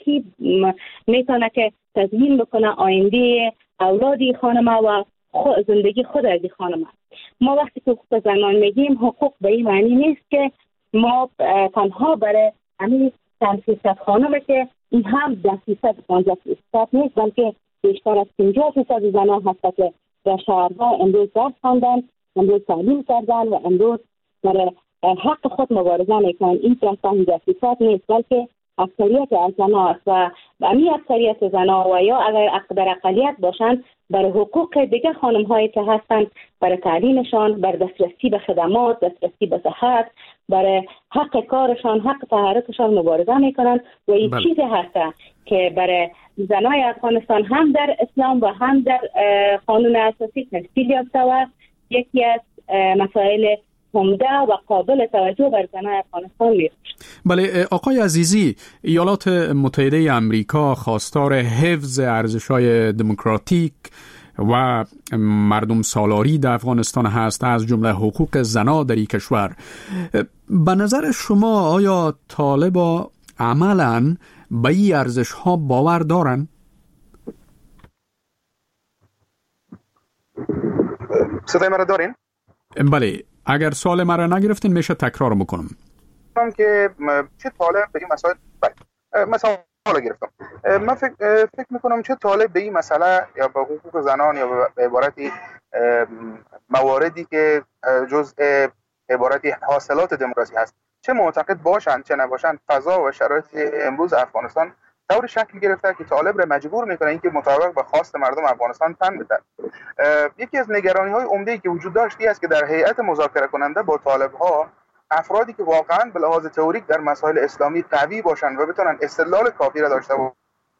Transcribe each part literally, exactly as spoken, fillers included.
کی میتونه که تضمین بکنه آینده اولادی خانم و خود زندگی خود از خانم. ما وقتی که حقوق زنان میگیم حقوق به این معنی نیست که ما تنها برای همین چند فیصد خانمه که این هم ده فیصد پانزده فیصد نیست، بلکه بیشتر از پنجاه فیصد زنان هست که در شهرها امروز درس خواندن، امروز تعلیم کردن و امروز برای حق خود مبارزه میکنن. این پانزده فیصد نیست، بلکه اکثریت از زنان و همین اکثریت زنان و یا اگر در اقلیت باشند برای حقوق دیگه خانم هایی که هستن، برای تعلیمشان، برای دسترسی به خدمات، دسترسی به صحت، برای حق کارشان، حق تحرکشان مبارزه میکنن و این بله. چیزی هست که برای زنای افغانستان هم در اسلام و هم در قانون اساسی تشکیل یافته و یکی از مسائل عمده و قابل توجه بر زنان افغانستان میشه. بله آقای عزیزی، ایالات متحده آمریکا خواستار حفظ ارزش‌های دموکراتیک و مردم سالاری در افغانستان هست، از جمله حقوق زنان در این کشور. به نظر شما آیا طالبان عملاً به این ارزش‌ها باور دارن؟ صدای مرا دارین؟ بله، اگر سوال مرا نگرفتین میشه تکرار میکنم. که چه طالب به این مسائل مثلا حالا گرفتم. من فکر فکر میکنم چه طالب به این مسئله یا به حقوق زنان یا به عبارتی مواردی که جزء عبارتی حاصلات دموکراسی هست، چه معتقد باشند چه نباشند، فضا و شرایط امروز افغانستان طور شکل گرفته که طالب را مجبور میکنه اینکه مطابق به خواست مردم افغانستان تن بده. یکی از نگرانی های عمده‌ای که وجود داشتی است که در هیئت مذاکره کننده با طالب ها افرادی که واقعا به لحاظ تئوریک در مسائل اسلامی قوی باشند و بتونن استدلال کافی را داشته باشند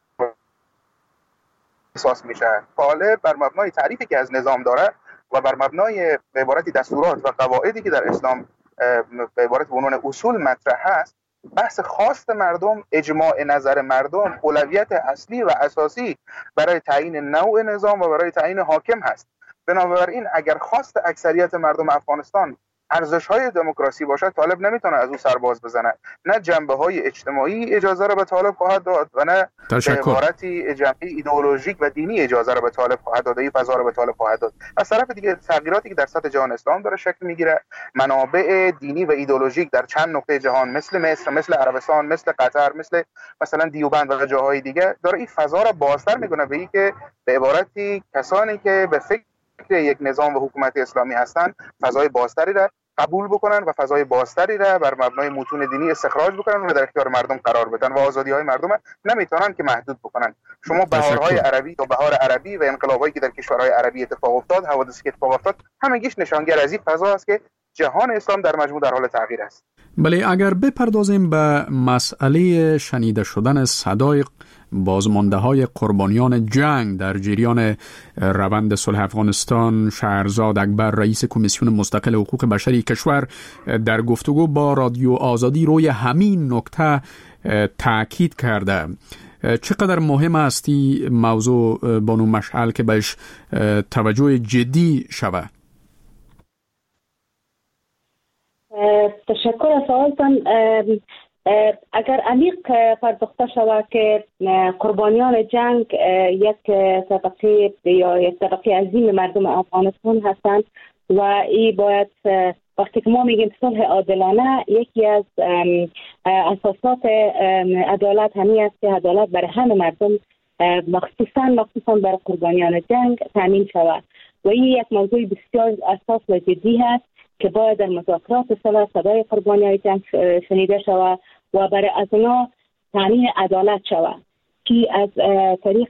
احساس میشه. طالب بر مبنای تعریفی که از نظام داره و بر مبنای به عبارتی دستورات و قواعدی که در اسلام به عبارت به عنوان اصول مطرح هست، بحث خواست مردم، اجماع نظر مردم اولویت اصلی و اساسی برای تعیین نوع نظام و برای تعیین حاکم هست. بنابراین اگر خواست اکثریت مردم افغانستان ارزش‌های دموکراسی باشد، طالب نمیتونه از او سرباز بزنه. نه جنبه‌های اجتماعی اجازه را به طالب خواهد داد و نه به عبارتی جنبه ایدئولوژیک و دینی اجازه را به طالب خواهد داد، این فضا را به طالب خواهد داد. از طرف دیگه تغییراتی که در سطح جهان اسلام داره شکل میگیره، منابع دینی و ایدئولوژیک در چند نقطه جهان مثل مصر، مثل عربستان، مثل قطر، مثل مثلا دیوبند و جاهای دیگه داره این فضا را بازتر میکنه به اینکه به عبارتی کسانی که به فکر یک نظام و حکومت اسلامی هستند فضای بازتری را قبول بکنن و فضای بازتری را بر مبنای متون دینی استخراج بکنن و در اختیار مردم قرار بدن و آزادی‌های مردم نمیتونن که محدود بکنن. شما بهارهای عربی و بهار عربی و انقلابایی که در کشورهای عربی اتفاق افتاد، حوادثی که اتفاق افتاد، همگیش نشانگر از این فضا است که جهان اسلام در مجموع در حال تغییر است. بله، اگر بپردازیم به مسئله شنیده شدن صدای بازمانده های قربانیان جنگ در جریان روند صلح افغانستان، شهرزاد اکبر رئیس کمیسیون مستقل حقوق بشری کشور در گفتگو با رادیو آزادی روی همین نکته تاکید کرده. چقدر مهم است این موضوع بانو مشعل که بهش توجه جدی شود؟ تشکر از سوالتان. اگر عمیق پرداخته شود که قربانیان جنگ یک طبقه یا یک طبقه عظیم مردم افغانستان هستند و این باید وقتی که ما میگیم صلح عادلانه، یکی از اساسات عدالت همین است که عدالت برای همه مردم مخصوصا مخصوصا برای قربانیان جنگ تامین شود و این یک موضوع بسیار اساس و جدی هست که باید در مذاکرات صلح صدای قربانیان جنگ شنیده شود و برای از اونا تامین عدالت شود که از طریق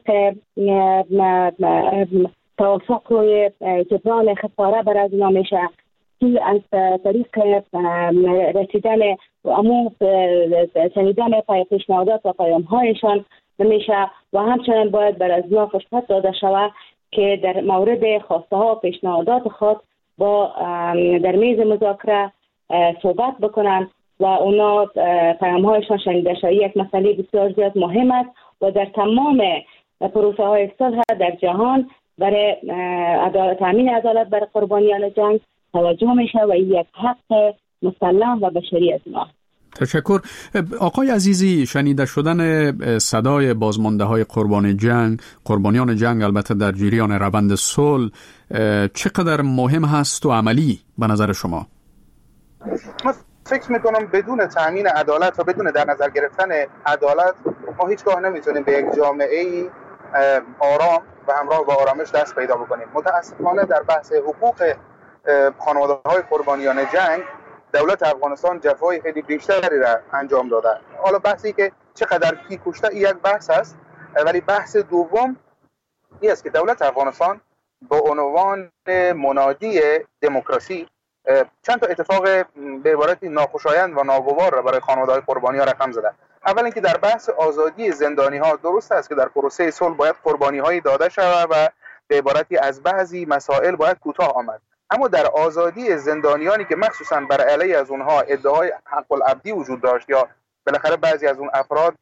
توافق روی جبران خساره برای از اونا میشه، که از طریق رسیدن و امو شنیدن پیشنهادات و پیام‌هایشان میشه و همچنین باید برای از اونا فرصت داده شود که در مورد خواسته ها و پیشنهادات خود با در میز مذاکره صحبت بکنن و اونا پیام‌هایشان شنیده شود. یک مسئله بسیار زیاد مهم است و در تمام پروسه های صلح در جهان برای تامین عدالت برای قربانیان جنگ توجه میشه و یک حق مسلم و بشری از ما. تشکر. آقای عزیزی، شنیده شدن صدای بازمانده های قربان جنگ، قربانیان جنگ البته در جریان روند صلح، چقدر مهم هست و عملی به نظر شما؟ من فکر میکنم بدون تامین عدالت و بدون در نظر گرفتن عدالت ما هیچگاه نمیتونیم به یک جامعه آرام و همراه با آرامش دست پیدا بکنیم. متاسفانه در بحث حقوق خانواده‌های قربانیان جنگ دولت افغانستان جفای خیلی بیشتری را انجام داده. حالا بحثی که چقدر کی کشته این یک بحث است، ولی بحث دوم این است که دولت افغانستان با عنوان منادی دموکراسی چند تا اتفاق به عبارتی ناخوشایند و ناگوار را برای خانواده‌های قربانی‌ها رقم زده. اول اینکه در بحث آزادی زندانی‌ها درست است که در پروسه صلح باید قربانی‌هایی داده شود و به عبارتی از بعضی مسائل باید کوتاه آمد، اما در آزادی زندانیانی که مخصوصا بر علیه از اونها ادعای حق العبدی وجود داشت یا بالاخره بعضی از اون افراد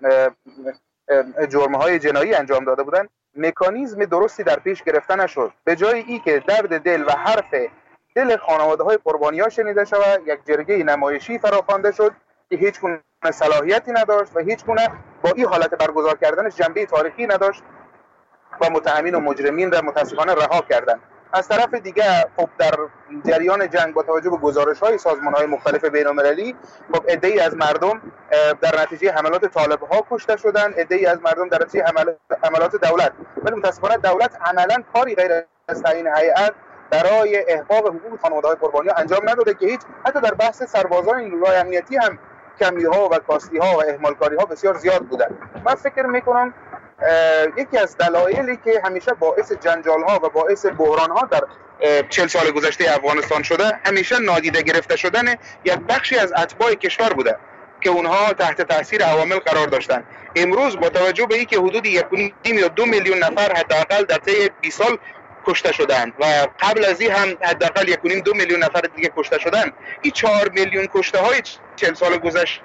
جرم‌های جنایی انجام داده بودند، مکانیزم درستی در پیش گرفته نشد. به جای ای که درد دل و حرف دل خانواده‌های قربانی‌ها شنیده شود، یک جرگه نمایشی فراخوانده شد که هیچ گونه صلاحیتی نداشت و هیچ گونه با این حالت برگزار کردنش جنبه تاریخی نداشت و متهمین و مجرمین را متاسفانه رها کردند. از طرف دیگه خب در جریان جنگ با توجه به گزارش‌های سازمان‌های مختلف بین‌المللی خب عده‌ای از مردم در نتیجه حملات طالب‌ها کشته شدند، عده‌ای از مردم در نتیجه حملات دولت. ولی متاسفانه دولت عملاً کاری غیر از تعیین هیئت برای احقاق حقوق خانواده‌های قربانی‌ها انجام نداده که هیچ حتی در بحث سربازان نیروهای امنیتی هم کمی‌ها و کاستی‌ها و اهمالکاری‌ها بسیار زیاد بودند. من فکر می‌کنم یکی از دلایلی که همیشه باعث جنجال‌ها و باعث بحران‌ها در چهل سال گذشته افغانستان شده، همیشه نادیده گرفته شدن یک بخشی از اتباع کشور بوده که اونها تحت تاثیر عوامل قرار داشتن. امروز با توجه به اینکه حدود یک و نیم یا دو میلیون نفر حداقل در طی بیست سال کشته شدند و قبل از این هم حداقل یک و نیم دو میلیون نفر دیگه کشته شدند، این چهار میلیون کشته های چهل سال گذشته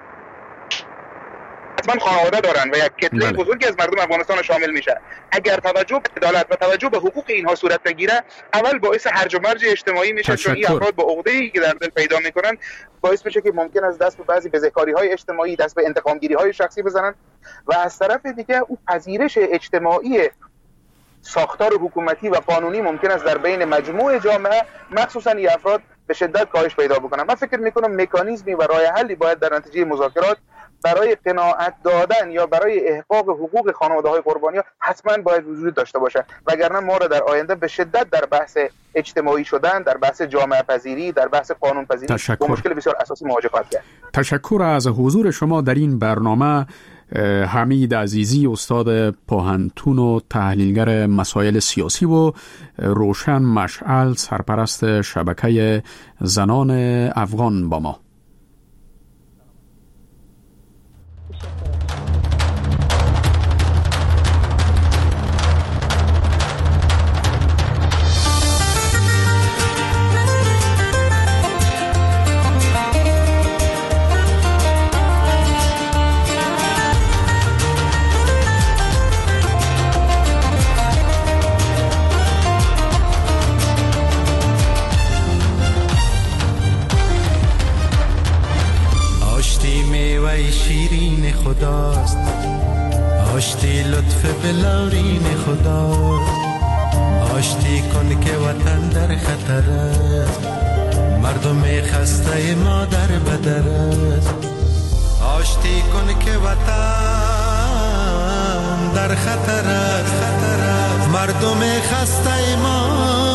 حتما خانواده دارن و یک کتله بزرگی از مردم افغانستان شامل میشه. اگر توجه به عدالت و توجه به حقوق اینها صورت بگیره، اول باعث هرج و مرج اجتماعی میشه، چون این افراد با عقده‌ای که در دل پیدا میکنن باعث میشه که ممکن است دست به بعضی بزهکاری‌های اجتماعی، دست به انتقامگیری‌های شخصی بزنن و از طرف دیگه او پذیرش اجتماعی ساختار حکومتی و قانونی ممکن است در بین مجموع جامعه مخصوصا این افراد به شدت کاهش پیدا بکنن. من فکر میکنم مکانیزمی و راه حلی باید در نتیجه مذاکرات برای قناعت دادن یا برای احقاق حقوق خانواده‌های قربانی‌ها حتما باید وجود داشته باشه، وگرنه ما را در آینده به شدت در بحث اجتماعی شدن، در بحث جامعه پذیری، در بحث قانون پذیری با مشکل بسیار اساسی مواجه خواهد کرد. تشکر از حضور شما در این برنامه. حمید عزیزی، استاد پاهنتون و تحلیلگر مسائل سیاسی، و روشن مشعل، سرپرست شبکه زنان افغان با ما. شیرین خداست، آشتی لطف بلورین خداست، آشتی کن که وطن در خطر است، مردم خسته ما در بدر است، آشتی کن که وطن در خطر است، خطر است، مردم خسته ما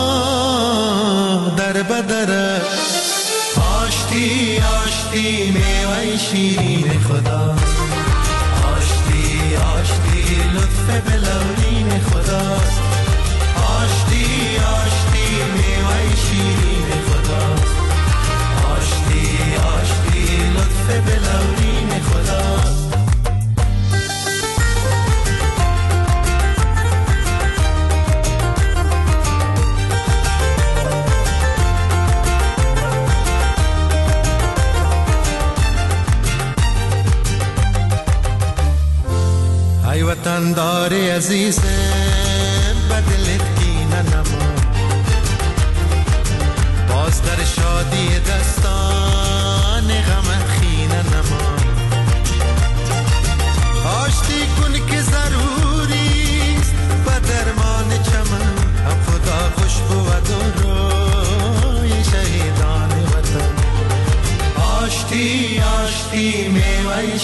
در بدر است، آشتی آشتی میوه شیرین خدا، آشتی آشتی لطف بلورین خدا، آشتی آشتی میوه شیرین خدا، آشتی آشتی لطف بلورین خدا. ای وطن داری عزیز بدلت کینه نما، باز در شادی دستان غم خینه نما،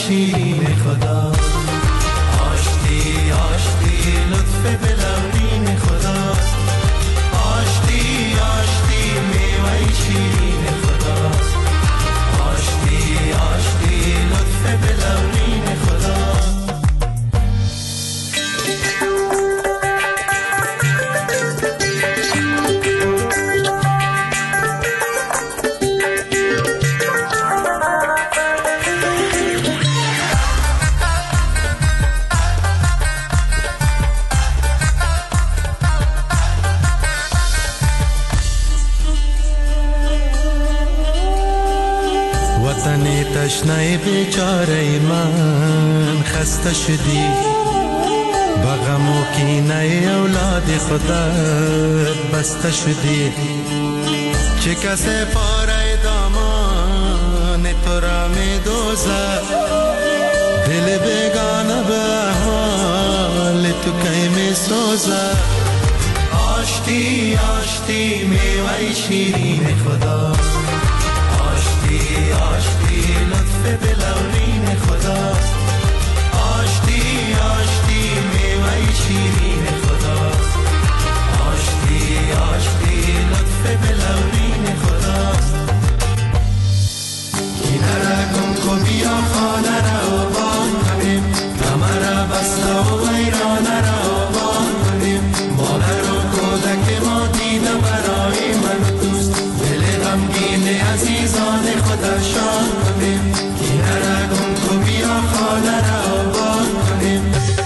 شیرین خدا، آشتی آشتی لطف بلورین خدا، آشتی آشتی میوه شیرین خدا، آشتی آشتی لطف بلورین خدا. وطن تشنه بیچاره من خسته شدی، بغم و کینه اولاد خودت بسته شدی، چه کسی پاره دامان تو را می دوزد، دل بیگانه به حال تو کی می سوزد، آشتی آشتی میوه شیرین خدا، آشتی آشتی لطف بلورین خدا، آشتی آشتی میوه شیرین خدا، آشتی آشتی لطف بلورین خدا. کنار کن کو بیا خانه را بان کنیم، غم را بسته